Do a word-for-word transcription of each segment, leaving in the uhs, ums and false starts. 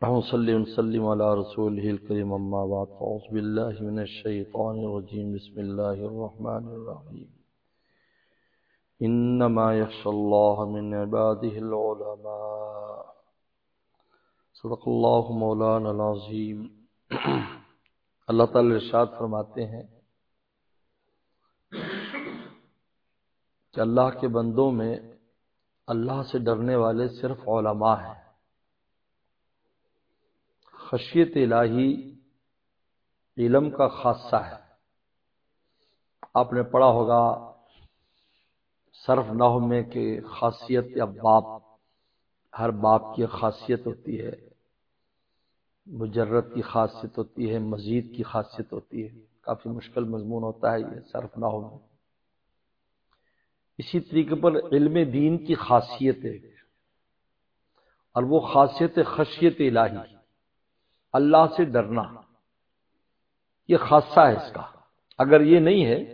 اللهم صل وسلم على رسوله الكريم اما بعد فاعوذ بالله من الشيطان الرجيم بسم الله الرحمن الرحيم انما يخشى الله من عباده العلماء صدق اللہ مولانا العظیم۔ اللہ تعالی ارشاد فرماتے ہیں کہ اللہ کے بندوں میں اللہ سے ڈرنے والے صرف علماء ہیں۔ خشیت الہی علم کا خاصہ ہے۔ آپ نے پڑھا ہوگا صرف نحو میں کہ خاصیت یا باب، ہر باب کی خاصیت ہوتی ہے، مجرد کی خاصیت ہوتی ہے، مزید کی خاصیت ہوتی ہے۔ کافی مشکل مضمون ہوتا ہے یہ صرف نحو میں۔ اسی طریقے پر علم دین کی خاصیت ہے، اور وہ خاصیت خشیت الہی، اللہ سے ڈرنا، یہ خاصہ ہے اس کا۔ اگر یہ نہیں ہے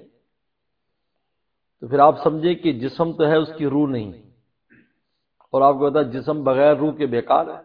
تو پھر آپ سمجھیں کہ جسم تو ہے، اس کی روح نہیں، اور آپ کو پتا جسم بغیر روح کے بیکار ہے،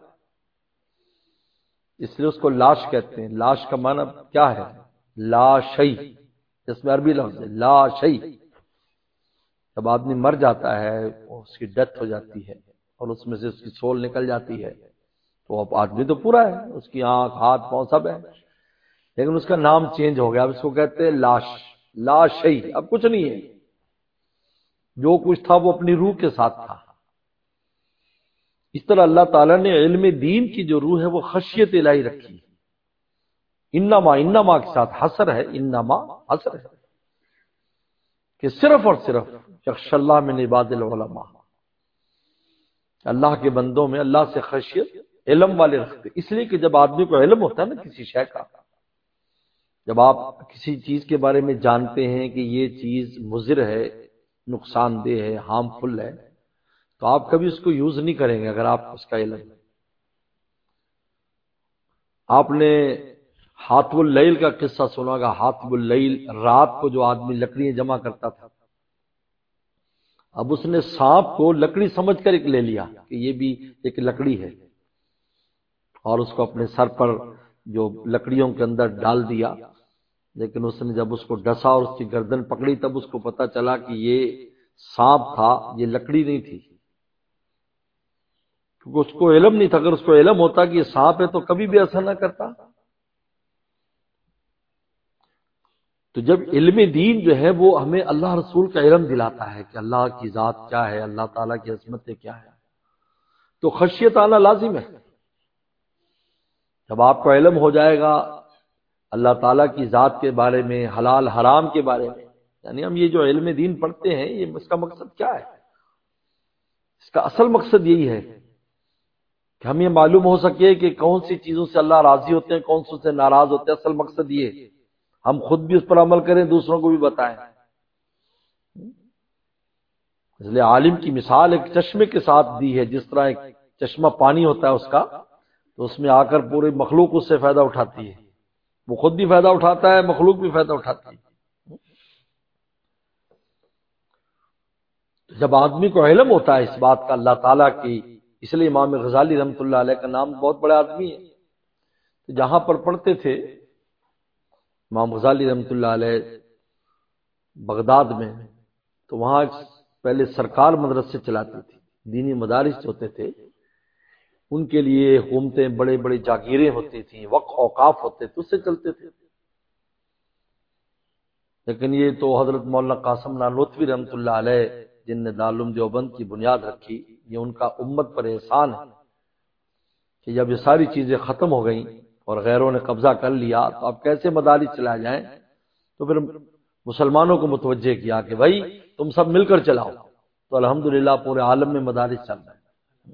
اس لیے اس کو لاش کہتے ہیں۔ لاش کا معنی کیا ہے؟ لا شیء، اس میں عربی لفظ ہے لا شیء۔ جب آدمی مر جاتا ہے، اس کی ڈیتھ ہو جاتی ہے اور اس میں سے اس کی سول نکل جاتی ہے، تو اب آدمی تو پورا ہے، اس کی آنکھ، ہاتھ، پاؤں سب ہے، لیکن اس کا نام چینج ہو گیا، اب اس کو کہتے ہیں لاش، لا شیء، اب کچھ نہیں ہے۔ جو کچھ تھا وہ اپنی روح کے ساتھ تھا۔ اس طرح اللہ تعالیٰ نے علم دین کی جو روح ہے وہ خشیت الہی رکھی۔ انما انما کے ساتھ حصر ہے، انما حصر ہے کہ صرف اور صرف یخشی اللہ من عباد العلماء، اللہ کے بندوں میں اللہ سے خشیت علم والے رکھتے۔ اس لیے کہ جب آدمی کو علم ہوتا ہے نا کسی شے کا، جب آپ کسی چیز کے بارے میں جانتے ہیں کہ یہ چیز مضر ہے، نقصان دہ ہے، ہارمفل ہے، تو آپ کبھی اس کو یوز نہیں کریں گے اگر آپ اس کا علم ہے۔ آپ نے حاطب اللیل کا قصہ سنا گا۔ حاطب اللیل، رات کو جو آدمی لکڑیاں جمع کرتا تھا، اب اس نے سانپ کو لکڑی سمجھ کر ایک لے لیا کہ یہ بھی ایک لکڑی ہے، اور اس کو اپنے سر پر جو لکڑیوں کے اندر ڈال دیا، لیکن اس نے جب اس کو ڈسا اور اس کی گردن پکڑی تب اس کو پتا چلا کہ یہ سانپ تھا، یہ لکڑی نہیں تھی، کیونکہ اس کو علم نہیں تھا۔ اگر اس کو علم ہوتا کہ یہ سانپ ہے تو کبھی بھی ایسا نہ کرتا۔ تو جب علم دین جو ہے وہ ہمیں اللہ رسول کا علم دلاتا ہے کہ اللہ کی ذات کیا ہے، اللہ تعالیٰ کی عظمتیں کیا ہے، تو خشیت آنا لازم ہے۔ جب آپ کو علم ہو جائے گا اللہ تعالیٰ کی ذات کے بارے میں، حلال حرام کے بارے میں، یعنی ہم یہ جو علم دین پڑھتے ہیں، یہ اس کا مقصد کیا ہے؟ اس کا اصل مقصد یہی ہے کہ ہمیں معلوم ہو سکے کہ کون سی چیزوں سے اللہ راضی ہوتے ہیں، کون سی سے ناراض ہوتے ہیں۔ اصل مقصد یہ ہے ہم خود بھی اس پر عمل کریں، دوسروں کو بھی بتائیں۔ اس لیے عالم کی مثال ایک چشمے کے ساتھ دی ہے، جس طرح ایک چشمہ پانی ہوتا ہے اس کا، تو اس میں آ کر پورے مخلوق اس سے فائدہ اٹھاتی ہے، وہ خود بھی فائدہ اٹھاتا ہے، مخلوق بھی فائدہ اٹھاتی ہے۔ جب آدمی کو علم ہوتا ہے اس بات کا اللہ تعالیٰ کی، اس لیے امام غزالی رحمۃ اللہ علیہ کا نام بہت بڑے آدمی ہے، تو جہاں پر پڑھتے تھے امام غزالی رحمۃ اللہ علیہ بغداد میں، تو وہاں پہلے سرکار مدرسے چلاتی تھی، دینی مدارس ہوتے تھے، ان کے لیے حکومتیں، بڑے بڑے جاگیریں ہوتی تھیں، وقف اوقاف ہوتے تھے، اس سے چلتے تھے۔ لیکن یہ تو حضرت مولانا قاسم نانوتوی رحمۃ اللہ علیہ جن نے دارالعلوم دیوبند کی بنیاد رکھی، یہ ان کا امت پر احسان ہے کہ جب یہ ساری چیزیں ختم ہو گئیں اور غیروں نے قبضہ کر لیا، تو اب کیسے مدارس چلائے جائیں؟ تو پھر مسلمانوں کو متوجہ کیا کہ بھائی تم سب مل کر چلاؤ، تو الحمدللہ پورے عالم میں مدارس چل رہے ہیں۔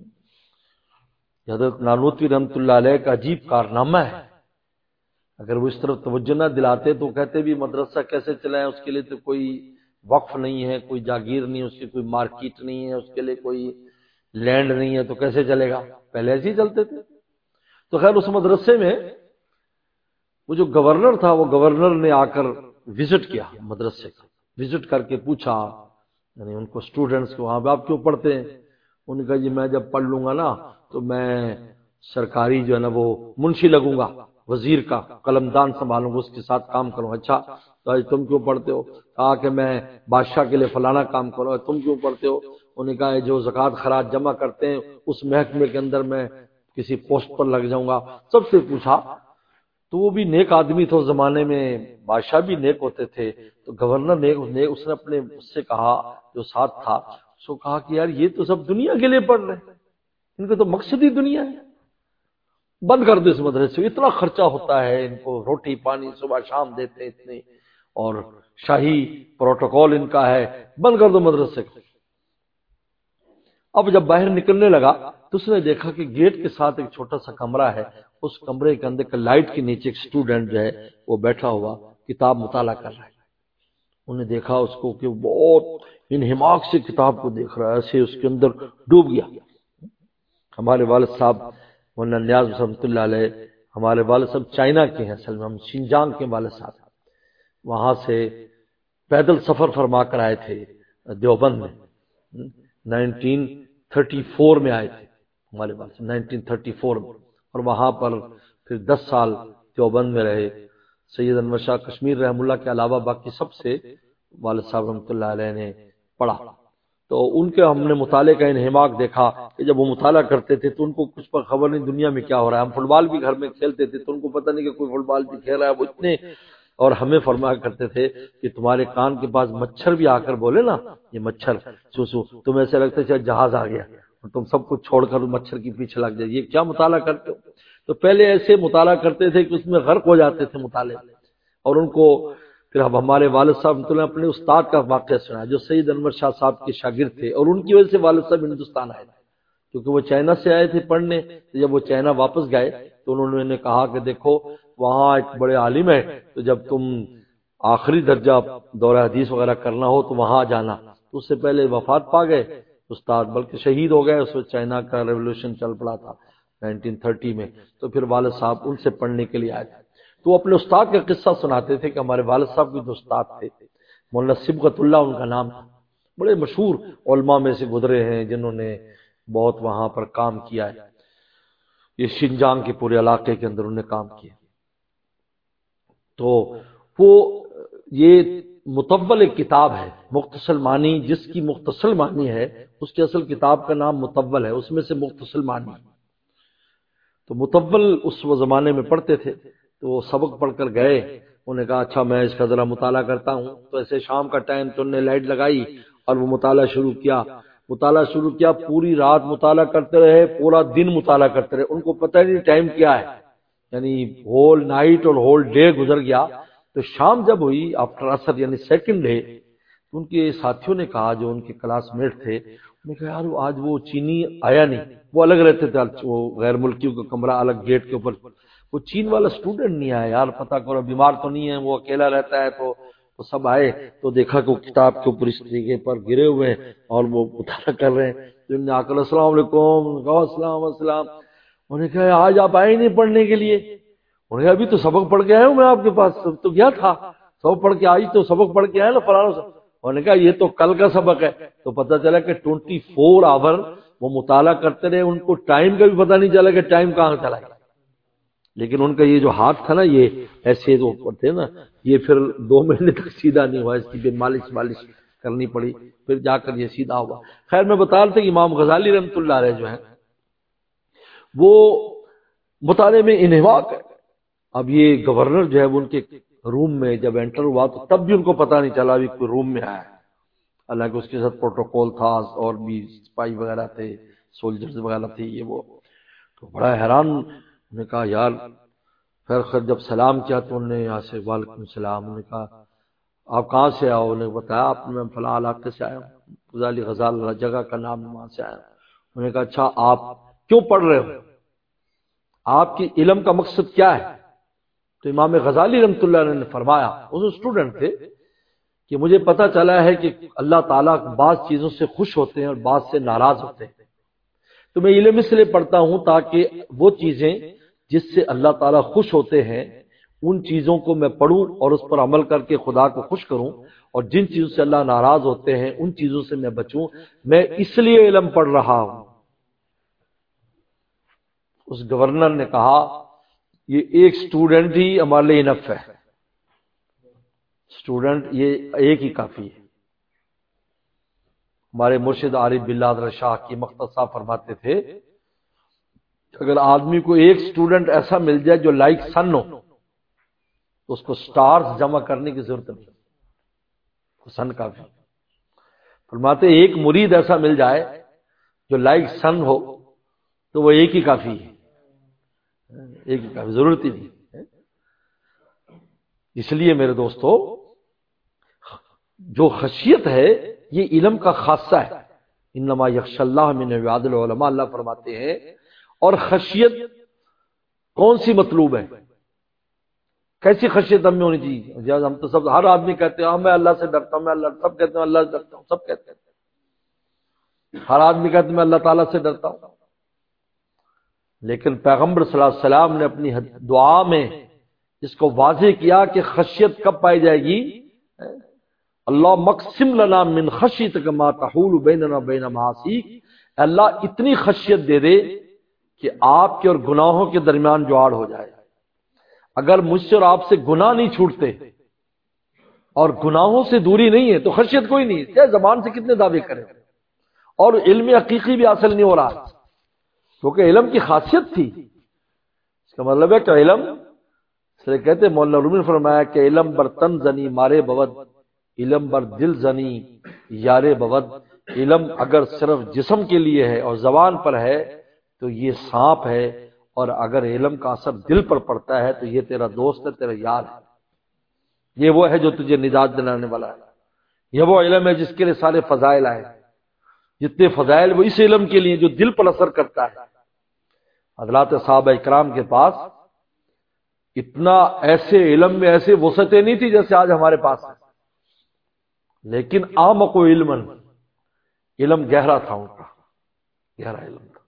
حضرت نانوتوی رحمۃ اللہ علیہ کا عجیب کارنامہ ہے، اگر وہ اس طرف توجہ نہ دلاتے تو کہتے بھی مدرسہ کیسے چلائیں، اس کے لیے تو کوئی وقف نہیں ہے، کوئی جاگیر نہیں، اس کی کوئی مارکیٹ نہیں ہے، اس کے لیے کوئی لینڈ نہیں ہے، تو کیسے چلے گا؟ پہلے ایسے ہی چلتے تھے۔ تو خیر اس مدرسے میں وہ جو گورنر تھا، وہ گورنر نے آ کر وزٹ کیا مدرسے کا، وزٹ کر کے پوچھا، یعنی ان کو اسٹوڈنٹس کو، وہاں پہ آپ کیوں پڑھتے ہیں؟ ان کا جی میں جب پڑھ لوں گا نا تو میں سرکاری جو ہے نا وہ منشی لگوں گا، وزیر کا قلمدان سنبھالوں گا، اس کے ساتھ کام کروں۔ اچھا تو آج تم کیوں پڑھتے ہو؟ کہا کہ میں بادشاہ کے لیے فلانا کام کروں۔ تم کیوں پڑھتے ہو؟ انہوں نے کہا جو زکوٰۃ خراج جمع کرتے ہیں اس محکمے کے اندر میں کسی پوسٹ پر لگ جاؤں گا۔ سب سے پوچھا تو وہ بھی نیک آدمی تھے، اس زمانے میں بادشاہ بھی نیک ہوتے تھے، تو گورنر نیک، اس نے اپنے اس سے کہا جو ساتھ تھا، اس کو کہا کہ یار یہ تو سب دنیا کے لیے پڑھ رہے ہیں، ان کا تو مقصد ہی دنیا ہے، بند کر دو اس مدرسے، اتنا خرچہ ہوتا ہے، ان کو روٹی پانی صبح شام دیتے اتنے، اور شاہی پروٹوکول ان کا ہے، بند کر دو مدرسے کو۔ اب جب باہر نکلنے لگا تو اس نے دیکھا کہ گیٹ کے ساتھ ایک چھوٹا سا کمرہ ہے، اس کمرے کے اندر لائٹ کے نیچے ایک اسٹوڈنٹ جو ہے وہ بیٹھا ہوا کتاب مطالعہ کر رہا ہے۔ انہوں نے دیکھا اس کو کہ بہت انہماک سے کتاب کو دیکھ رہا ہے، ایسے اس کے اندر ڈوب گیا۔ ہمارے والد صاحب مولانا نیاز رحمۃ اللہ علیہ، ہمارے والد صاحب چائنا کے ہیں، اصل میں ہم شنجانگ کے والد صاحب، وہاں سے پیدل سفر فرما کر آئے تھے دیوبند میں، نائنٹین تھرٹی فور میں آئے تھے ہمارے پاس، نائنٹین تھرٹی فور میں، اور وہاں پر پھر دس سال دیوبند میں رہے۔ سید انور شاہ کشمیر رحم اللہ کے علاوہ باقی سب سے والد صاحب رحمۃ اللہ علیہ نے پڑھا، تو ان کے ہم نے مطالعے کا انہماک دیکھا کہ جب وہ مطالعہ کرتے تھے تو ان کو کچھ پر خبر نہیں دنیا میں کیا ہو رہا ہے۔ ہم فٹ بال بھی گھر میں کھیلتے تھے تو ان کو پتہ نہیں کہ کوئی فٹ بال بھی کھیل رہا ہے، وہ اتنے، اور ہمیں فرمایا کرتے تھے کہ تمہارے کان کے پاس مچھر بھی آ کر بولے نا، یہ مچھر سو سو، تم ایسے لگتا ہے شاید جہاز آ گیا اور تم سب کچھ چھوڑ کر مچھر کے پیچھے لگ جائے، یہ کیا مطالعہ کرتے ہو؟ تو پہلے ایسے مطالعہ کرتے تھے کہ اس میں غرق ہو جاتے تھے مطالعے، اور ان کو پھر اب ہمارے والد صاحب نے اپنے استاد کا واقعہ سنا جو سید انور شاہ صاحب کے شاگرد تھے، اور ان کی وجہ سے والد صاحب ہندوستان آئے تھے، کیونکہ وہ چائنا سے آئے تھے پڑھنے۔ جب وہ چائنا واپس گئے تو انہوں نے کہا کہ دیکھو وہاں ایک بڑے عالم ہے، تو جب تم آخری درجہ دورہ حدیث وغیرہ کرنا ہو تو وہاں جانا۔ تو اس سے پہلے وفات پا گئے استاد، بلکہ شہید ہو گئے، اس وقت چائنا کا ریولوشن چل پڑا تھا نائنٹین تھرٹی میں، تو پھر والد صاحب ان سے پڑھنے کے لیے آئے تھے۔ تو وہ اپنے استاد کا قصہ سناتے تھے کہ ہمارے والد صاحب کے جو استاد تھے مولانا صبغت اللہ ان کا نام تھا، بڑے مشہور علماء میں سے گزرے ہیں جنہوں نے بہت وہاں پر کام کیا ہے، یہ شنجانگ کے پورے علاقے کے اندر انہوں نے کام کیا۔ تو وہ یہ مطول ایک کتاب ہے، مختصر معنی، جس کی مختصر معنی ہے اس کی اصل کتاب کا نام مطول ہے، اس میں سے مختصر معنی۔ تو مطول اس وہ زمانے میں پڑھتے تھے، تو وہ سبق پڑھ کر گئے، انہوں نے کہا اچھا میں اس کا ذرا مطالعہ کرتا ہوں۔ تو ایسے شام کا ٹائم تو انہوں نے لائٹ لگائی اور وہ مطالعہ شروع کیا، مطالعہ شروع کیا، پوری رات مطالعہ کرتے رہے، پورا دن مطالعہ کرتے رہے، ان کو پتہ ہی نہیں ٹائم کیا ہے، یعنی ہول نائٹ اور ہول ڈے گزر گیا۔ تو شام جب ہوئی آفٹر عصر یعنی سیکنڈ ڈے، تو ان کے ساتھیوں نے کہا جو ان کے کلاس میٹ تھے، انہوں نے کہا یار آج وہ چینی آیا نہیں، وہ الگ رہتے تھے، وہ غیر ملکیوں کا کمرہ الگ گیٹ کے اوپر، وہ چین والا اسٹوڈنٹ نہیں آیا یار، پتہ کرو بیمار تو نہیں ہے، وہ اکیلا رہتا ہے۔ تو وہ سب آئے تو دیکھا کہ وہ کتاب کے اوپر اس طریقے پر گرے ہوئے ہیں اور وہ مطالعہ کر رہے ہیں۔ تو انہوں نے آ کر السلام علیکم، کہا السلام السلام، انہوں نے کہا آج آپ آئے نہیں پڑھنے کے لیے؟ انہوں نے کہا ابھی تو سبق پڑھ کے آیا ہوں میں آپ کے پاس، تو کیا تھا سبق پڑھ کے آئی تو سبق پڑھ کے آئے نا فلانا سے۔ انہوں نے کہا یہ تو کل کا سبق ہے۔ تو پتہ چلا کہ ٹوئنٹی فور آور وہ مطالعہ کرتے رہے، ان کو ٹائم کا بھی پتہ نہیں چلا کہ ٹائم کہاں چلا گیا، لیکن ان کا یہ جو ہاتھ تھا نا یہ ایسے جو تھے نا، یہ پھر دو مہینے تک سیدھا نہیں ہوا، اس کی بھی مالش مالش کرنی پڑی، پھر جا کر یہ سیدھا ہوا۔ خیر میں بتا رہا تھا کہ امام غزالی رحمۃ اللہ علیہ جو ہیں وہ مطالعے میں انہماک ہے۔ اب یہ گورنر جو ہے وہ ان کے روم میں جب انٹر ہوا تو تب بھی ان کو پتہ نہیں چلا بھی کوئی روم میں آیا ہے، حالانکہ اس کے ساتھ پروٹوکول تھا اور بھی سپاہی وغیرہ تھے، سولجرز وغیرہ تھے، یہ وہ۔ تو بڑا حیران، انہوں نے کہا یار، پھر خیر جب سلام کیا تو انہوں نے یہاں سے وعلیکم السلام، انہوں نے کہا آپ کہاں سے آؤ؟ انہوں نے بتایا آپ میں فلاں علاقے سے آیا ہوں، غزالی غزال جگہ کا نام وہاں سے آیا ہوں۔ انہوں نے کہا اچھا آپ کیوں پڑھ رہے ہو؟ آپ کی علم کا مقصد کیا ہے؟ تو امام غزالی رحمۃ اللہ علیہ نے فرمایا، وہ اسٹوڈنٹ تھے، کہ مجھے پتہ چلا ہے کہ اللہ تعالیٰ بعض چیزوں سے خوش ہوتے ہیں اور بعض سے ناراض ہوتے ہیں، تو میں علم اس لیے پڑھتا ہوں تاکہ وہ چیزیں جس سے اللہ تعالیٰ خوش ہوتے ہیں ان چیزوں کو میں پڑھوں اور اس پر عمل کر کے خدا کو خوش کروں، اور جن چیزوں سے اللہ ناراض ہوتے ہیں ان چیزوں سے میں بچوں، میں اس لیے علم پڑھ رہا ہوں۔ اس گورنر نے کہا یہ ایک سٹوڈنٹ ہی ہمارے لیے انف ہے، سٹوڈنٹ یہ ایک ہی کافی ہے۔ ہمارے مرشد عارف باللہ حضرت شاہ کی مختص صاحب فرماتے تھے اگر آدمی کو ایک سٹوڈنٹ ایسا مل جائے جو لائک سن ہو تو اس کو سٹارز جمع کرنے کی ضرورت نہیں، سن کافی۔ فرماتے ایک مرید ایسا مل جائے جو لائک سن ہو تو وہ ایک ہی کافی ہے، ایک ہی کافی، ضرورت ہی نہیں۔ اس لیے میرے دوستو جو خشیت ہے یہ علم کا خاصہ ہے، انما یخشی اللہ من عباد العلماء، اللہ فرماتے ہیں۔ اور خشیت کون سی مطلوب ہے، کیسی خشیت ہم میں ہونی چاہیے؟ جب ہم تو سب ہر آدمی کہتے ہیں میں اللہ سے ڈرتا ہوں، میں اللہ، سب کہتے ہیں اللہ سے ڈرتا ہوں، سب کہتے ہیں، ہر آدمی کہتے ہیں میں اللہ تعالیٰ سے ڈرتا ہوں۔ لیکن پیغمبر صلی اللہ علیہ وسلم نے اپنی دعا میں اس کو واضح کیا کہ خشیت کب پائی جائے گی؟ اللہ مقسم لنا من خشیتک ما تحول بیننا بین معاصیک، اللہ اتنی خشیت دے دے کہ آپ کے اور گناہوں کے درمیان جواڑ ہو جائے۔ اگر مجھ سے اور آپ سے گناہ نہیں چھوٹتے اور گناہوں سے دوری نہیں ہے تو خشیت کوئی نہیں، چاہے زبان سے کتنے دعوے کریں، اور علم حقیقی بھی حاصل نہیں ہو رہا کیونکہ علم کی خاصیت تھی۔ اس کا مطلب ہے کہ علم سے کہتے مولانا رومی نے فرمایا کہ علم بر تن زنی مارے بود، علم بر دل زنی یارے بود۔ علم اگر صرف جسم کے لیے ہے اور زبان پر ہے تو یہ سانپ ہے، اور اگر علم کا اثر دل پر پڑتا ہے تو یہ تیرا دوست ہے، تیرا یار ہے، یہ وہ ہے جو تجھے نجات دلانے والا ہے۔ یہ وہ علم ہے جس کے لیے سارے فضائل آئے، جتنے فضائل وہ اس علم کے لیے جو دل پر اثر کرتا ہے۔ حضرات صحابہ اکرام کے پاس اتنا ایسے علم میں ایسے وسعتیں نہیں تھی جیسے آج ہمارے پاس ہے، لیکن اعمق علم، علم گہرا تھا ان کا، گہرا علم تھا،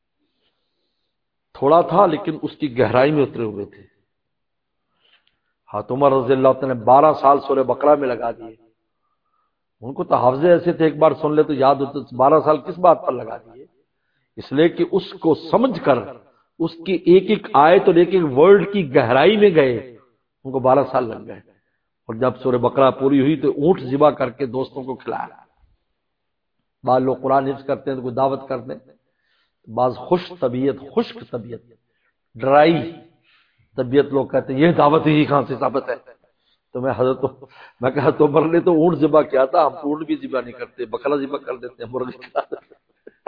تھوڑا تھا لیکن اس کی گہرائی میں اترے ہوئے تھے۔ حضرت عمر رضی اللہ عنہ نے بارہ سال سورہ بقرہ میں لگا دیے، ان کو تو حافظے ایسے تھے ایک بار سن لے تو یاد ہوتے، بارہ سال کس بات پر لگا دیے؟ اس لیے کہ اس کو سمجھ کر اس کی ایک ایک آیت اور ایک ایک ورڈ کی گہرائی میں گئے، ان کو بارہ سال لگ گئے۔ اور جب سورہ بقرہ پوری ہوئی تو اونٹ ذبح کر کے دوستوں کو کھلایا۔ بعض لوگ قرآن حفظ کرتے ہیں تو کوئی دعوت کرتے ہیں، بعض خوش طبیعت، خشک طبیعت، ڈرائی طبیعت لوگ کہتے ہیں یہ دعوت ہی کہاں سے ثابت ہے؟ تو میں حضرت میں کہا تو عمر نے تو اونٹ ذبح کیا تھا، ہم اونٹ بھی ذبح نہیں کرتے، بکرا ذبح کر دیتے ہیں، مرغی کھلا دیتے ہیں،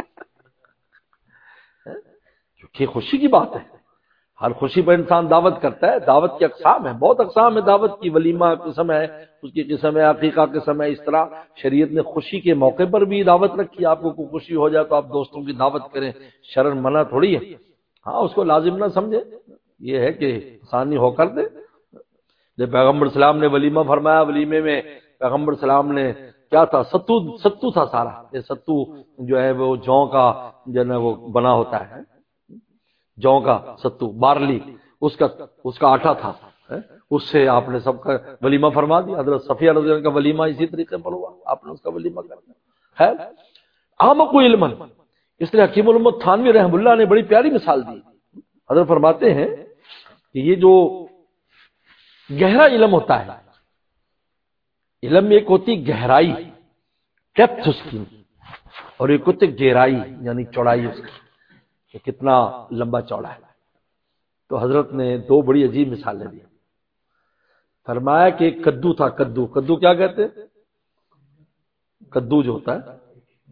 کیونکہ خوشی کی بات ہے، ہر خوشی پر انسان دعوت کرتا ہے۔ دعوت کی اقسام ہے، بہت اقسام ہے دعوت کی، ولیمہ قسم ہے، اس کی قسم ہے، عقیقہ قسم ہے۔ اس طرح شریعت نے خوشی کے موقع پر بھی دعوت رکھی، آپ کو کوئی خوشی ہو جائے تو آپ دوستوں کی دعوت کریں، شرن منع تھوڑی ہے۔ ہاں اس کو لازم نہ سمجھے، یہ ہے کہ آسانی ہو کر دے۔ جب پیغمبر اسلام نے ولیمہ فرمایا، ولیمے میں پیغمبر اسلام نے کیا تھا؟ ستو ستو تھا سارا، یہ ستو جو ہے وہ جوں کا جو ہے وہ بنا ہوتا ہے، جوں کا ستو، بارلی، اس کا اس کا آٹا تھا، اس سے آپ نے سب کا ولیمہ فرما دیا۔ حضرت صفیہ رضی اللہ عنہ کا ولیمہ اسی طریقے پر ہوا، آپ نے اس کا ولیمہ کر دیا۔ ہے اعمق علم، اس لیے حکیم الامت تھانوی رحمہ اللہ نے بڑی پیاری مثال دی۔ حضرت فرماتے ہیں کہ یہ جو گہرا علم ہوتا ہے، علم میں ایک ہوتی گہرائی، ڈیپتھ اس کی، اور ایک ہوتی گہرائی یعنی چوڑائی اس کی کہ کتنا لمبا چوڑا ہے۔ تو حضرت نے دو بڑی عجیب مثالیں دی۔ فرمایا کہ ایک کدو تھا، کدو کدو کیا کہتے ہیں؟ کدو جو ہوتا ہے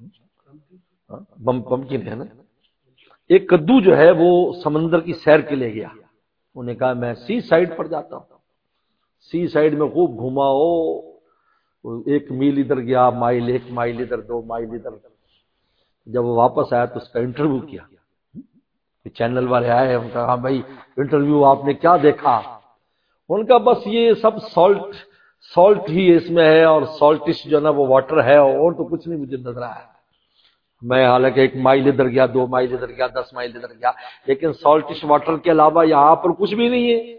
بم پمکن ہے نا، ایک کدو جو ہے وہ سمندر کی سیر کے لیے گیا، انہوں نے کہا میں سی سائڈ پر جاتا ہوں، سی سائڈ میں خوب گھوما، ہو ایک میل ادھر گیا، مائل ایک مائل ادھر، دو مائل ادھر۔ جب وہ واپس آیا تو اس کا انٹرویو کیا، چینل والے آئے، ان کا کہا بھائی انٹرویو آپ نے کیا دیکھا؟ ان کا بس یہ سب سالٹ سالٹ ہی اس میں ہے، اور سالٹش جو نا وہ واٹر ہے، اور تو کچھ نہیں مجھے نظر آیا۔ میں حالانکہ ایک مائل ادھر گیا، دو مائل ادھر گیا، دس مائل ادھر گیا، لیکن سالٹش واٹر کے علاوہ یہاں پر کچھ بھی نہیں ہے۔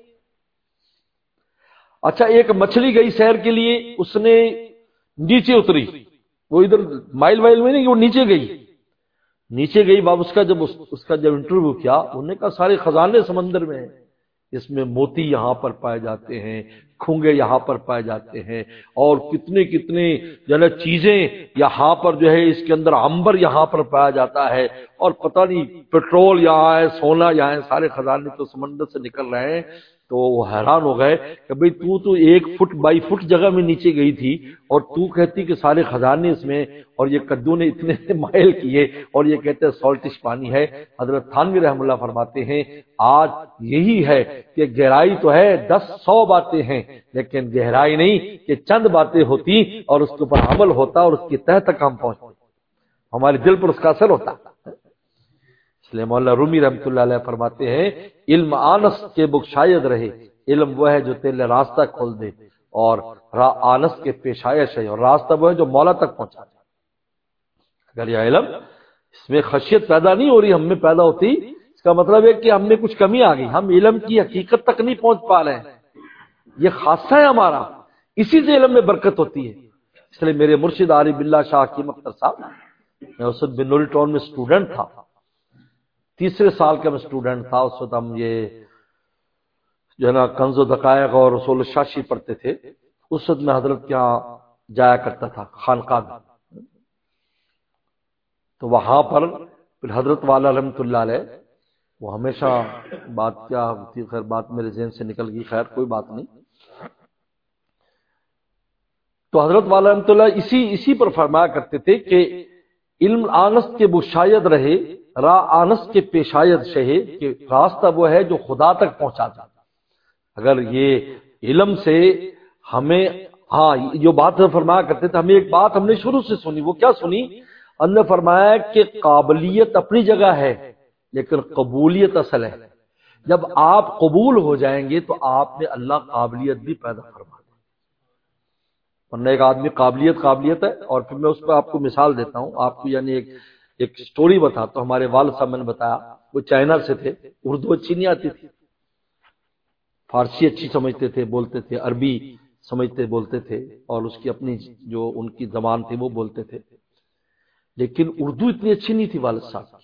اچھا ایک مچھلی گئی سیر کے لیے، اس نے نیچے اتری، وہ ادھر مائل وائل میں نہیں، وہ نیچے گئی، نیچے گئی باب اس کا جب اس, اس کا جب انٹرویو کیا انہوں نے کہا سارے خزانے سمندر میں ہیں، اس میں موتی یہاں پر پائے جاتے ہیں، کھونگے یہاں پر پائے جاتے ہیں، اور کتنے کتنے جو ہے چیزیں یہاں پر جو ہے اس کے اندر عنبر یہاں پر پایا جاتا ہے، اور پتہ نہیں پیٹرول یہاں ہے، سونا یہاں ہے، سارے خزانے تو سمندر سے نکل رہے ہیں۔ تو وہ حیران ہو گئے کہ بھئی تو تو ایک فٹ بائی فٹ جگہ میں نیچے گئی تھی اور تو کہتی کہ سارے خزانے اس میں، اور یہ کدو نے اتنے مائل کیے اور یہ کہتے ہیں سالٹش پانی ہے۔ حضرت تھانوی رحمہ اللہ فرماتے ہیں آج یہی ہے کہ گہرائی تو ہے دس سو باتیں ہیں لیکن گہرائی نہیں کہ چند باتیں ہوتی اور اس کے اوپر عمل ہوتا اور اس کی تہ تک ہم پہنچتے، ہمارے دل پر اس کا اثر ہوتا۔ اس لیے مولانا رومی رحمۃ اللہ علیہ فرماتے ہیں علم آنس کے بخشاید رہے، علم وہ ہے جو تیرے راستہ کھول دے، اور آنس کے پیشائش ہے، اور راستہ وہ ہے جو مولا تک پہنچا دے۔ اگر یہ علم اس میں خشیت پیدا نہیں ہو رہی ہم میں پیدا ہوتی، اس کا مطلب ہے کہ ہم میں کچھ کمی آ گئی، ہم علم کی حقیقت تک نہیں پہنچ پا رہے ہیں۔ یہ خاصہ ہے ہمارا، اسی سے علم میں برکت ہوتی ہے۔ اس لیے میرے مرشد عارف باللہ شاہ حکیم اختر صاحب، میں اس وقت بنوری ٹاؤن میں اسٹوڈنٹ تھا، تیسرے سال کا میں اسٹوڈنٹ تھا۔ اس وقت ہم یہ جو ہے نا کنز و دقائق اور رسول الشاشی پڑھتے تھے، اس وقت میں حضرت کے یہاں جایا کرتا تھا خانقاہ میں۔ تو وہاں پر پھر حضرت والا رحمۃ اللہ علیہ وہ ہمیشہ بات کیا ہوتی، خیر بات میرے ذہن سے نکل گئی، خیر کوئی بات نہیں۔ تو حضرت والا رحمۃ اللہ اسی اسی پر فرمایا کرتے تھے کہ علم آنس کے بشاید رہے، راہ آنس کے پیشاید شہے، کہ راستہ وہ ہے جو خدا تک پہنچا جاتا۔ اگر یہ علم سے ہمیں، ہاں جو بات فرمایا کرتے تھے، ہمیں ایک بات ہم نے شروع سے سنی، وہ کیا سنی؟ انہوں نے فرمایا کہ قابلیت اپنی جگہ ہے لیکن قبولیت اصل ہے۔ جب آپ قبول ہو جائیں گے تو آپ نے اللہ قابلیت بھی پیدا فرما دی۔ ورنہ ایک آدمی قابلیت قابلیت ہے، اور پھر میں اس پہ آپ کو مثال دیتا ہوں، آپ کو یعنی ایک ایک سٹوری بتاتا ہوں۔ ہمارے والد صاحب نے بتایا، وہ چائنا سے تھے، اردو اچھی نہیں آتی تھی، فارسی اچھی سمجھتے تھے، بولتے تھے، عربی سمجھتے بولتے تھے، اور اس کی اپنی جو ان کی زبان تھی وہ بولتے تھے، لیکن اردو اتنی اچھی نہیں تھی والد صاحب کی۔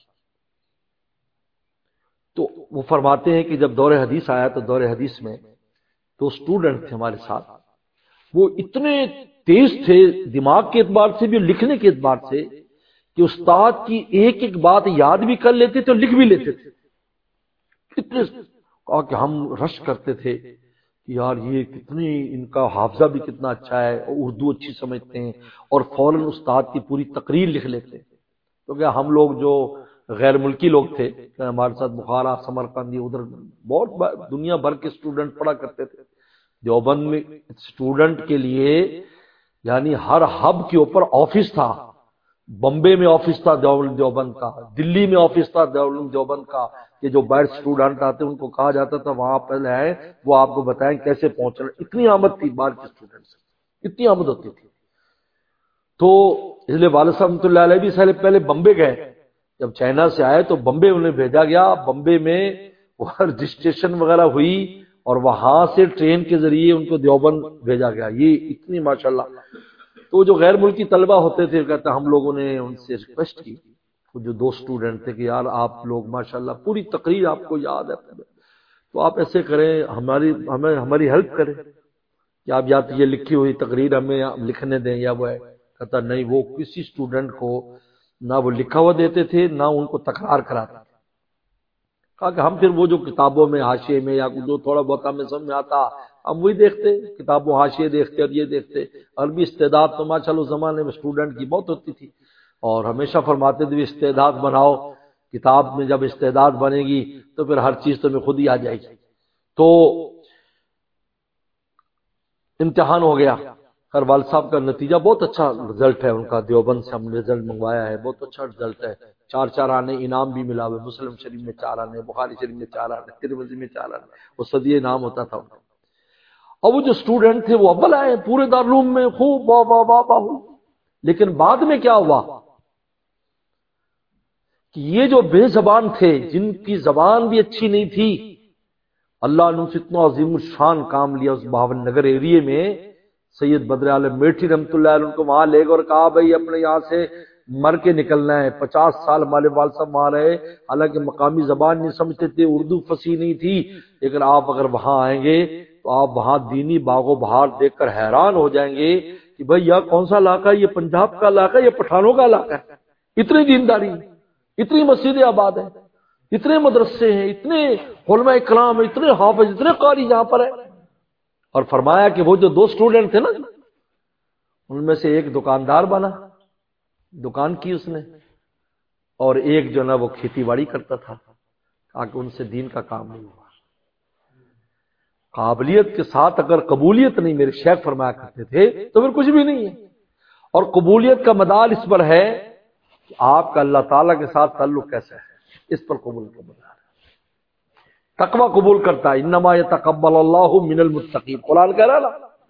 تو وہ فرماتے ہیں کہ جب دور حدیث آیا تو دور حدیث میں تو اسٹوڈنٹ تھے ہمارے ساتھ، وہ اتنے تیز تھے دماغ کے اعتبار سے بھی اور لکھنے کے اعتبار سے کہ استاد کی ایک ایک بات یاد بھی کر لیتے تھے اور لکھ بھی لیتے تھے۔ اتنے کہا کہ ہم رش کرتے تھے کہ یار یہ کتنی ان کا حافظہ بھی کتنا اچھا ہے، اور اردو اچھی سمجھتے ہیں، اور فوراً استاد کی پوری تقریر لکھ لیتے ہیں۔ تو کیا ہم لوگ جو غیر ملکی لوگ تھے، ہمارے ساتھ بخارا، سمرقندی، ادھر بہت دنیا بھر کے اسٹوڈنٹ پڑھا کرتے تھے۔ دیوبند میں اسٹوڈنٹ کے لیے یعنی ہر ہب کے اوپر آفس تھا، بمبے میں آفس تھا دیوبند کا، دلی میں آفس تھا دیوبند کا، کہ جو باہر اسٹوڈنٹ آتے ان کو کہا جاتا تھا وہاں پہلے آئے، وہ آپ کو بتائیں کیسے پہنچنا۔ اتنی آمد تھی باہر کے اسٹوڈنٹ سے، اتنی آمد ہوتی تھی۔ تو اس لیے والد صاحب رحمۃ اللہ علیہ بھی پہلے پہلے بمبے گئے، جب چائنا سے آئے تو بمبے انہیں بھیجا گیا، بمبے میں رجسٹریشن وغیرہ ہوئی اور وہاں سے ٹرین کے ذریعے ان کو دیوبند بھیجا گیا۔ یہ اتنی ماشاءاللہ۔ تو جو غیر ملکی طلبہ ہوتے تھے کہتے ہم لوگوں نے ان سے ریکویسٹ کی، جو دو اسٹوڈنٹ تھے، کہ یار آپ لوگ ماشاءاللہ پوری تقریر آپ کو یاد ہے، تو آپ ایسے کریں ہماری ہمیں ہماری ہیلپ کریں کہ آپ یا تو یہ لکھی ہوئی تقریر ہمیں لکھنے دیں یا وہ ہے۔ کہتا نہیں، وہ کسی اسٹوڈنٹ کو نہ وہ لکھا ہوا دیتے تھے نہ ان کو تکرار کراتے تھے۔ کہا کہ ہم پھر وہ جو کتابوں میں حاشیے میں یا جو تھوڑا بہت ہمیں سمجھ میں آتا ہم وہی دیکھتے، کتابوں حاشیے دیکھتے اور یہ دیکھتے۔ عربی استعداد تو ماشاءاللہ اس زمانے میں اسٹوڈنٹ کی بہت ہوتی تھی، اور ہمیشہ فرماتے تھے استعداد بناؤ، کتاب میں جب استعداد بنے گی تو پھر ہر چیز تمہیں خود ہی آ جائے گی۔ تو امتحان ہو گیا، خیر والد صاحب کا نتیجہ بہت اچھا رزلٹ ہے ان کا، دیوبند سے ہم نے رزلٹ منگوایا ہے، بہت اچھا رزلٹ ہے، چار چار آنے انعام بھی ملا ہوئے، مسلم شریف میں چار آنے، بخاری شریف میں چار آنے، ترمذی میں چار آنے، وہ صدیہ انعام ہوتا تھا۔ اور وہ جو اسٹوڈنٹ تھے وہ اول آئے پورے دارالعلوم میں، خوب واہ واہ واہ واہ۔ لیکن بعد میں کیا ہوا کہ یہ جو بے زبان تھے، جن کی زبان بھی اچھی نہیں تھی، اللہ نے اسے اتنا عظیم الشان کام لیا اس باون نگر ایریے میں۔ سید بدر عالم میٹھی رحمۃ اللہ علیہ ان کو وہاں لے گئے اور کہا بھائی اپنے یہاں سے مر کے نکلنا ہے. پچاس سال ہمارے والد صاحب وہاں رہے، حالانکہ مقامی زبان نہیں سمجھتے تھے، اردو فصیح نہیں تھی، لیکن آپ اگر وہاں آئیں گے تو آپ وہاں دینی باغ و بہار دیکھ کر حیران ہو جائیں گے کہ بھئی یہ کون سا علاقہ ہے، یہ پنجاب کا علاقہ ہے، یہ پٹھانوں کا علاقہ ہے. اتنی دینداری، اتنی مسجدیں آباد ہیں، اتنے مدرسے ہیں، اتنے علماء کرام، اتنے حافظ، اتنے قاری یہاں پر ہیں. اور فرمایا کہ وہ جو دو سٹوڈنٹ تھے نا، ان میں سے ایک دکاندار بنا، دکان کی اس نے، اور ایک جو نا وہ کھیتی باڑی کرتا تھا، تاکہ ان سے دین کا کام نہیں ہوا. قابلیت کے ساتھ اگر قبولیت نہیں، میرے شیخ فرمایا کرتے تھے، تو پھر کچھ بھی نہیں ہے. اور قبولیت کا مدار اس پر ہے کہ آپ کا اللہ تعالیٰ کے ساتھ تعلق کیسا ہے، اس پر قبول کا مدار ہے. تقوی قبول کرتا ہے، انما یتقبل اللہ من المتقین، قرآن کہہ رہا نا،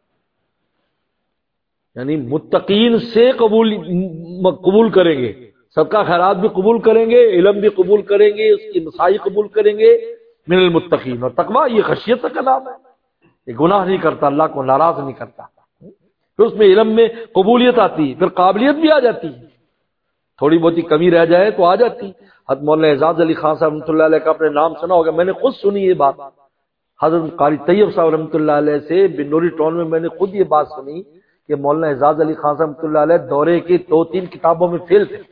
یعنی متقین سے قبول قبول کریں گے، صدقہ خیرات بھی قبول کریں گے، علم بھی قبول کریں گے، اس کی مسائی قبول کریں گے، من المتقین. اور تقوی یہ خشیت کا نام ہے، یہ گناہ نہیں کرتا، اللہ کو ناراض نہیں کرتا. پھر اس میں علم میں قبولیت آتی ہے، پھر قابلیت بھی آ جاتی ہے، تھوڑی بہت کمی رہ جائے تو آ جاتی. حضرت مولانا اعجاز علی خان صاحب رحمۃ اللہ علیہ کا اپنے نام سنا ہوگا، میں نے خود سنی یہ بات. حضرت قاری طیب صاحب رحمۃ اللہ علیہ سے بنوری ٹاؤن میں میں نے خود یہ بات سنی کہ مولانا اعجاز علی خان صاحب رحمۃ اللہ علیہ دورے کی دو تین کتابوں میں فیل تھے،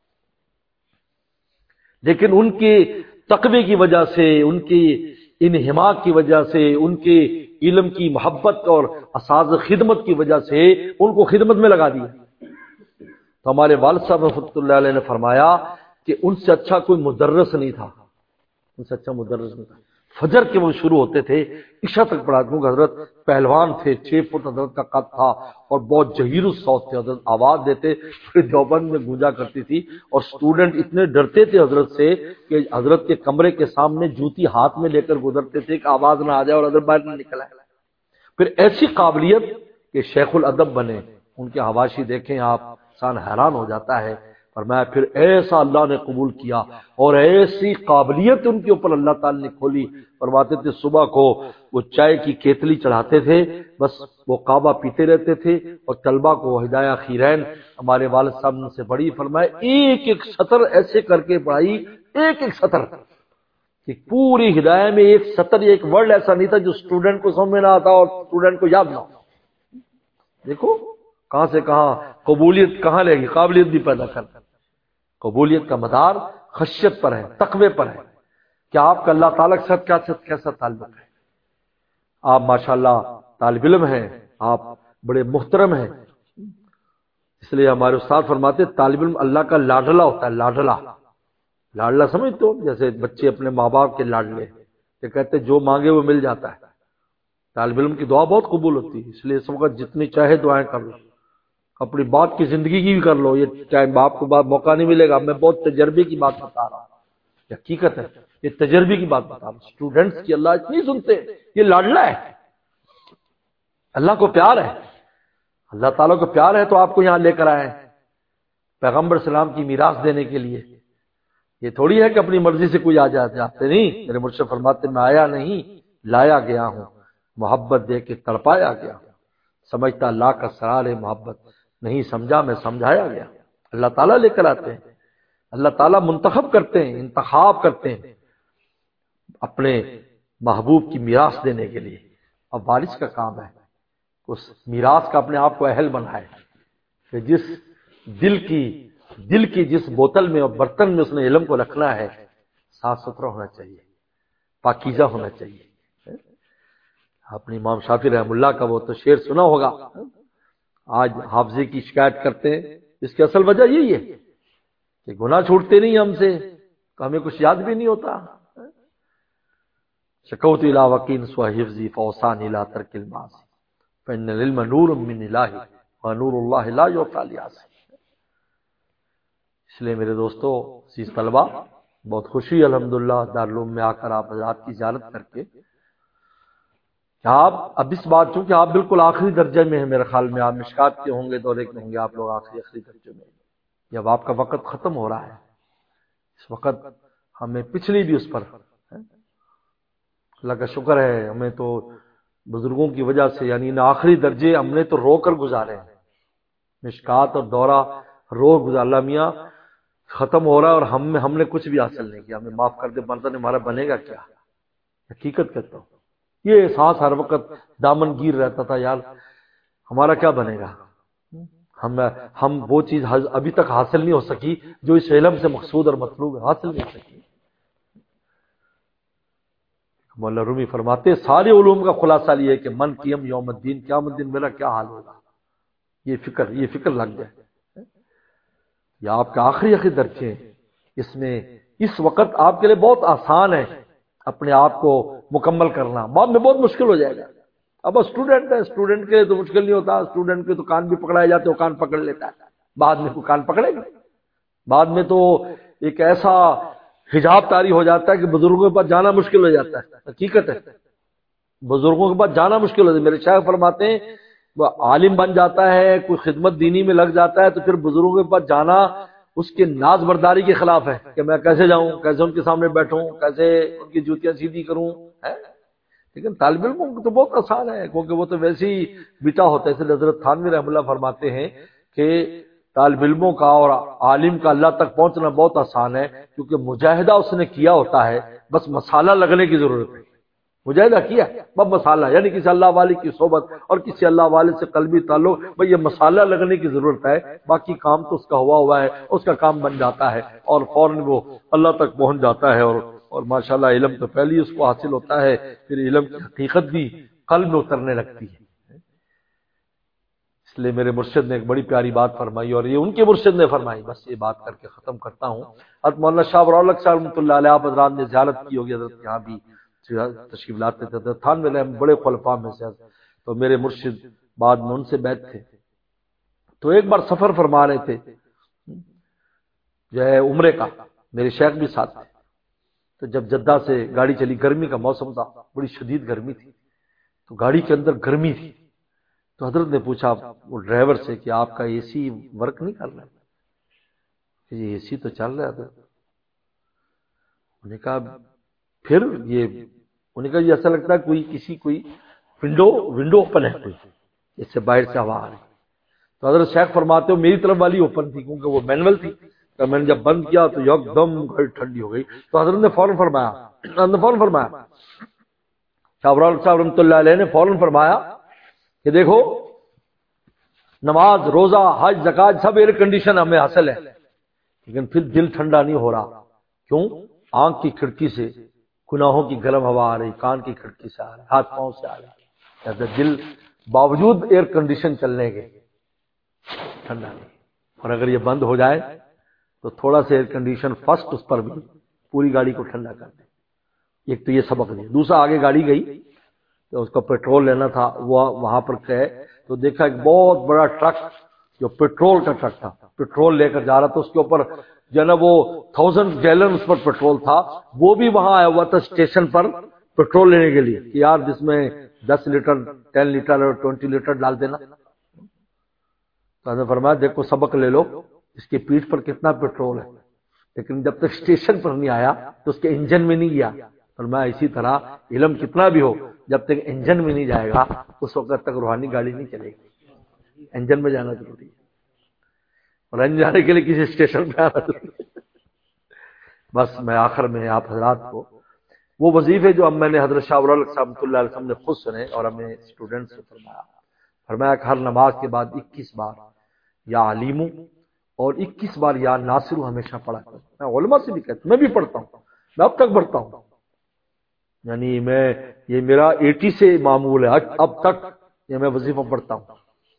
لیکن ان کے تقوی کی وجہ سے، ان کی انہماک کی وجہ سے، ان کے علم کی محبت اور اساس خدمت کی وجہ سے ان کو خدمت میں لگا دیا. تو ہمارے والد صاحب رحمۃ اللہ علیہ نے فرمایا کہ ان سے اچھا کوئی مدرس نہیں تھا، ان سے اچھا مدرس نہیں تھا. فجر کے وہ شروع ہوتے تھے، عشاء تک پڑھا. کیونکہ حضرت پہلوان تھے، چھ فٹ حضرت کا قد تھا اور بہت جہیر الصوت تھے. حضرت آواز دیتے پھر دیوبند میں گونجا کرتی تھی، اور سٹوڈنٹ اتنے ڈرتے تھے حضرت سے کہ حضرت کے کمرے کے سامنے جوتی ہاتھ میں لے کر گزرتے تھے کہ آواز نہ آ جائے اور حضرت باہر نہ نکل آئے. پھر ایسی قابلیت کہ شیخ الادب بنے. ان کے حواشی دیکھیں آپ، انسان حیران ہو جاتا ہے. فرمایا پھر ایسا اللہ نے قبول کیا اور ایسی قابلیت ان کے اوپر اللہ تعالی نے کھولی. فرماتے تھے صبح کو وہ چائے کی کیتلی چڑھاتے تھے، بس وہ کعبہ پیتے رہتے تھے، اور طلبہ کو ہدایہ خیرین ہمارے والد صاحب نے سے پڑھی. فرمایا ایک ایک سطر ایسے کر کے پڑھائی، ایک ایک سطر، کہ پوری ہدایہ میں ایک سطر، ایک ورڈ ایسا نہیں تھا جو اسٹوڈنٹ کو سمجھ میں نہ آتا اور اسٹوڈنٹ کو یاد نہ ہو. دیکھو کہاں سے کہاں قبولیت کہاں لے گی، قابلیت بھی پیدا کرتا. قبولیت کا مدار خشیت پر ہے، تقوی پر ہے کہ آپ کا اللہ تعالیٰ کے ساتھ کیا کیسا تعلق ہے. آپ ماشاءاللہ طالب علم ہیں، آپ بڑے محترم ہیں، اس لیے ہمارے استاد فرماتے طالب علم اللہ کا لاڈلا ہوتا ہے. لاڈلا لاڈلا سمجھتے ہو، جیسے بچے اپنے ماں باپ کے لاڈلے، یہ کہتے جو مانگے وہ مل جاتا ہے. طالب علم کی دعا بہت قبول ہوتی ہے، اس لیے اس وقت جتنی چاہے دعائیں کر لو، اپنی بات کی زندگی کی بھی کر لو. یہ چاہے باپ کو بات موقع نہیں ملے گا، میں بہت تجربے کی بات بتا رہا ہوں، یہ حقیقت ہے، یہ تجربے کی بات بتا رہا ہوں. اسٹوڈنٹس کی اللہ اتنی سنتے، یہ لاڈلا ہے، اللہ کو پیار ہے، اللہ تعالیٰ کو پیار ہے تو آپ کو یہاں لے کر آئے پیغمبر سلام کی میراث دینے کے لیے. یہ تھوڑی ہے کہ اپنی مرضی سے کوئی آ جاتے آتے نہیں. میرے مرشد فرماتے میں آیا نہیں لایا گیا ہوں، محبت دے کے تڑپایا گیا ہوں، سمجھتا اللہ کا سرار ہے محبت، نہیں سمجھا میں سمجھایا گیا. اللہ تعالیٰ لے کر آتے ہیں، اللہ تعالیٰ منتخب کرتے ہیں، انتخاب کرتے ہیں اپنے محبوب کی میراث دینے کے لیے. اب وارث کا کام ہے اس میراث کا اپنے آپ کو اہل بنائے کہ جس دل کی دل کی جس بوتل میں اور برتن میں اس نے علم کو رکھنا ہے صاف ستھرا ہونا چاہیے، پاکیزہ ہونا چاہیے. اپنے امام شافعی رحم اللہ کا وہ تو شعر سنا ہوگا، آج حافظے کی شکایت کرتے ہیں، اس کی اصل وجہ یہی ہے کہ گناہ چھوٹتے نہیں ہم سے، تو ہمیں کچھ یاد بھی نہیں ہوتا. شکوت الی وکین سوء حفظی فاوصانی لا ترک المعاصی فإن العلم نور من الہ ونور اللہ لا یعطی لعاصی. اس لیے میرے دوستو، عزیز طلبہ، بہت خوشی الحمدللہ دارالعلوم میں آ کر آپ حضرات کی زیارت کر کے. آپ اب اس بات چونکہ آپ بالکل آخری درجے میں ہیں، میرے خیال میں آپ مشکات کے ہوں گے، دورے کے ہوں گے، آپ لوگ آخری آخری درجے میں. جب آپ کا وقت ختم ہو رہا ہے، اس وقت ہمیں پچھلی بھی اس پر اللہ کا شکر ہے، ہمیں تو بزرگوں کی وجہ سے یعنی ان آخری درجے ہم نے تو رو کر گزارے ہیں. مشکات اور دورہ روز گزار اللہ میاں ختم ہو رہا ہے اور ہم میں ہم نے کچھ بھی حاصل نہیں کیا، ہمیں معاف کر دے، مرتن ہمارا بنے گا کیا؟ حقیقت کہتا ہوں یہ احساس ہر وقت دامن گیر رہتا تھا، یار ہمارا کیا بنے گا؟ ہم ہم وہ چیز ابھی تک حاصل نہیں ہو سکی جو اس علم سے مقصود اور مطلوب ہے، حاصل نہیں ہو سکی۔ مولانا رومی فرماتے ہیں سارے علوم کا خلاصہ یہ ہے کہ من قیم یوم الدین، قیامت دن میرا کیا حال ہوگا، یہ فکر یہ فکر لگ جائے۔ یا آپ کا آخری آخری درجے اس میں اس وقت آپ کے لیے بہت آسان ہے اپنے آپ کو مکمل کرنا، بعد میں بہت مشکل ہو جائے گا۔ اب اسٹوڈنٹ ہے، اسٹوڈنٹ کے لیے تو مشکل نہیں ہوتا، اسٹوڈنٹ کے تو کان بھی پکڑائے جاتے وہ کان پکڑ لیتا ہے، بعد میں کوئی کان پکڑے گا؟ بعد میں تو ایک ایسا حجاب طاری ہو جاتا ہے کہ بزرگوں کے پاس جانا مشکل ہو جاتا ہے۔ حقیقت ہے بزرگوں کے پاس جانا مشکل ہو جاتا ہے۔ میرے شیخ فرماتے ہیں وہ عالم بن جاتا ہے، کوئی خدمت دینی میں لگ جاتا ہے تو پھر بزرگوں کے پاس جانا اس کے ناز برداری کے خلاف ہے کہ میں کیسے جاؤں، کیسے ان کے سامنے بیٹھوں، کیسے ان کی جوتیاں سیدھی کروں ہے۔ لیکن طالب علموں کو تو بہت آسان ہے کیونکہ وہ تو ویسے ہی بتا ہوتا ہے۔ اس لیے حضرت تھانوی رحمۃ اللہ فرماتے ہیں کہ طالب علموں کا اور عالم کا اللہ تک پہنچنا بہت آسان ہے کیونکہ مجاہدہ اس نے کیا ہوتا ہے، بس مسالہ لگنے کی ضرورت ہے۔ مجاہدہ کیا بس مسالہ، یعنی کسی اللہ والے کی صحبت اور کسی اللہ والے سے قلبی تعلق، بھئی یہ مسالہ لگنے کی ضرورت ہے، باقی کام تو اس کا ہوا ہوا ہے، اس کا کام بن جاتا ہے اور فوراً وہ اللہ تک پہنچ جاتا ہے۔ اور اور ماشاءاللہ علم تو پہلے ہی اس کو حاصل ہوتا ہے، پھر علم کی حقیقت بھی قلب میں اترنے لگتی ہے۔ اس لیے میرے مرشد نے ایک بڑی پیاری بات فرمائی اور یہ ان کے مرشد نے فرمائی، بس یہ بات کر کے ختم کرتا ہوں۔ حضرت مولانا شاہ ولی صاحب رحمۃ اللہ علیہ آپ حضرات نے زیارت کی ہوگی، حضرت یہاں بھی تشریف لاتے تھے، تھان میں بڑے خلفاء میں سے، تو میرے مرشد بعد میں ان سے بیعت تھے۔ تو ایک بار سفر فرما رہے تھے جو ہے عمرے کا، میرے شیخ بھی ساتھ تھے، تو جب جدہ سے گاڑی چلی، گرمی کا موسم تھا، بڑی شدید گرمی تھی، تو گاڑی کے اندر گرمی تھی، تو حضرت نے پوچھا وہ ڈرائیور سے کہ آپ کا اے سی ورک نہیں کر رہا ہے؟ یہ اے سی تو چل رہا تھا۔ انہوں نے کہا پھر یہ انہوں نے کہا یہ ایسا لگتا ہے کوئی کسی کوئی ونڈو ونڈو اوپن ہے، کوئی اس سے باہر سے ہوا آ رہی۔ تو حضرت شیخ فرماتے ہو میری طرف والی اوپن تھی کیونکہ وہ مینول تھی، تو میں نے جب بند کیا تو یک دم گاڑی ٹھنڈی ہو گئی۔ تو حضرت نے فوراً فرمایا حضرت نے فوراً فرمایا شاہ ابرار صاحب رحمۃ اللہ علیہ نے فوراً فرمایا کہ دیکھو نماز، روزہ، حج، زکات سب ایئر کنڈیشن ہمیں حاصل ہے، لیکن پھر دل ٹھنڈا نہیں ہو رہا۔ کیوں؟ آنکھ کی کھڑکی سے گناہوں کی گرم ہوا آ رہی، کان کی کھڑکی سے آ رہی، ہاتھ پاؤں سے آ رہی، دل باوجود ایئر کنڈیشن چلنے کے ٹھنڈا نہیں۔ اور اگر یہ بند ہو جائے تو تھوڑا سا ایئر کنڈیشن فرسٹ اس پر بھی پوری گاڑی کو ٹھنڈا کر دے۔ ایک تو یہ سبق دیا۔ دوسرا آگے گاڑی گئی تو اس کو پیٹرول لینا تھا، وہ وہاں پر گئے تو دیکھا ایک بہت بڑا ٹرک جو پیٹرول کا ٹرک تھا، پیٹرول لے کر جا رہا تھا، اس کے اوپر جو ہے نا وہ تھاؤزینڈ گیلن اس پر پیٹرول تھا، وہ بھی وہاں آیا ہوا تھا اسٹیشن پر پیٹرول لینے کے لیے کہ یار جس میں دس لیٹر ٹین لیٹر اور ٹوینٹی لیٹر ڈال دینا۔ تو نے فرمایا دیکھو سبق لے لو، اس کی پیٹھ پر کتنا پیٹرول ہے، لیکن جب تک اسٹیشن پر نہیں آیا تو اس کے انجن میں نہیں گیا۔ فرمایا اسی طرح علم کتنا بھی ہو جب تک انجن میں نہیں جائے گا اس وقت تک روحانی گاڑی نہیں چلے گی، انجن میں جانا ضروری ہے، اور انجن جانے کے لیے کسی اسٹیشن پہ آنا ضروری ہے۔ بس میں آخر میں آپ حضرات کو وہ وظیفے جو اب میں نے حضرت شاہ ولی صاحب رحمۃ اللہ علیہ وسلم نے خود سنے اور ہمیں اسٹوڈنٹس سے فرمایا فرمایا کہ ہر نماز کے بعد اکیس بار یا علیمو اور اکیس بار یا ناصرو ہمیشہ پڑھا کروں۔ میں علماء سے بھی کہتا ہوں، میں بھی پڑھتا ہوں، میں اب تک پڑھتا ہوں، یعنی میں یہ میرا ایٹی سے معمول ہے، اب تک یہ میں وظیفہ پڑھتا ہوں،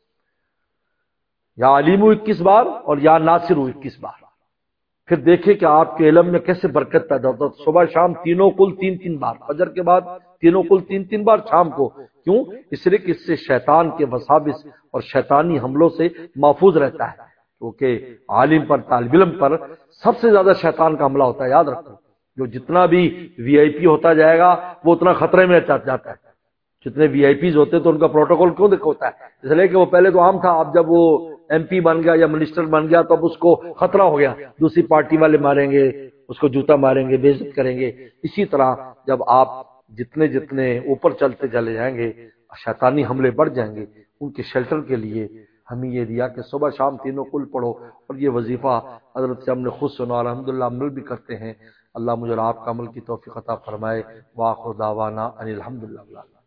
یا علیمو اکیس بار اور یا ناصرو اکیس بار۔ پھر دیکھیں کہ آپ کے علم میں کیسے برکت پیدا ہوتا ہے۔ صبح شام تینوں کل تین تین بار، فجر کے بعد تینوں کل تین تین بار، شام کو۔ کیوں؟ اس لیے کہ اس سے شیطان کے وساوس اور شیطانی حملوں سے محفوظ رہتا ہے، کیونکہ عالم پر، طالب علم پر سب سے زیادہ شیطان کا حملہ ہوتا ہے، یاد رکھو۔ جو جتنا بھی وی آئی پی ہوتا جائے گا وہ اتنا خطرے میں جاتا ہے۔ جتنے وی آئی پیز ہوتے تو ان کا پروٹوکول کیوں دیکھ ہوتا ہے؟ اس لیے کہ وہ پہلے تو عام تھا، اب جب وہ ایم پی بن گیا یا منسٹر بن گیا تو اب اس کو خطرہ ہو گیا، دوسری پارٹی والے ماریں گے اس کو، جوتا ماریں گے، بے عزت کریں گے۔ اسی طرح جب آپ جتنے جتنے اوپر چلتے چلے جائیں گے شیطانی حملے بڑھ جائیں گے۔ ان کے شیلٹر کے لیے ہمیں یہ دیا کہ صبح شام تینوں کل پڑھو، اور یہ وظیفہ حضرت سے ہم نے خود سنا اور الحمدللہ عمل بھی کرتے ہیں۔ اللہ مجھے اور آپ کا عمل کی توفیق عطا فرمائے۔ وآخر دعوانا ان الحمدللہ۔